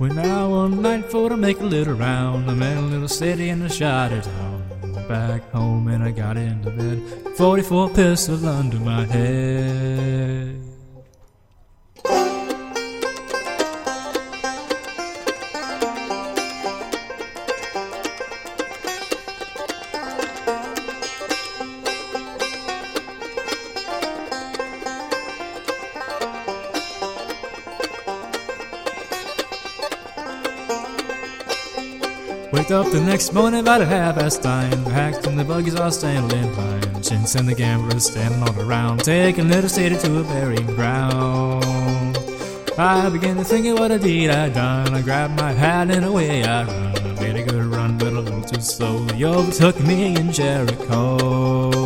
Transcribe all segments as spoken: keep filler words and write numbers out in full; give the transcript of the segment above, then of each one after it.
Went out one night for to make a little round. I met a little city and I shot it down. Went back home and I got into bed. forty-four pistol under my head. Waked up the next morning about a half past nine. Hacked and the buggies all standing in line. Chintz and the gamblers standing all around, taking little city to a burying ground. I began to think of what a deed I'd done. I grabbed my hat and away I run. I made a good run, but a little too slowly. Overtook me in Jericho.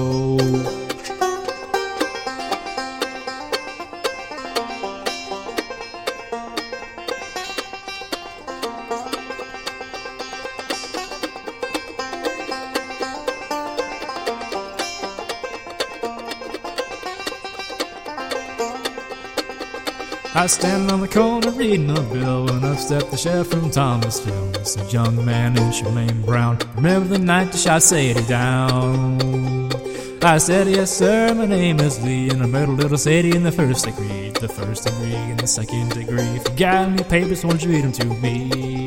I stand on the corner reading a bill when up stepped the sheriff from Thomasville. He said, "Young man, is your name Brown? Remember the night the shot Sadie down?" I said, "Yes, sir, my name is Lee, and I murdered little Sadie in the first degree. The first degree and the second degree. If you got any papers, won't you read them to me?"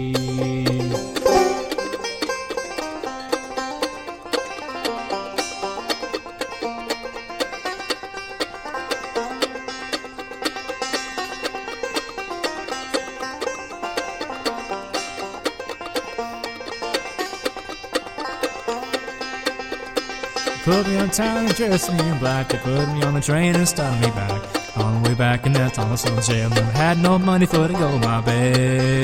Put me on town and dressed me in black. They put me on the train and started me back. On the way back in that Thomasville jail, and I had no money for to go my bed.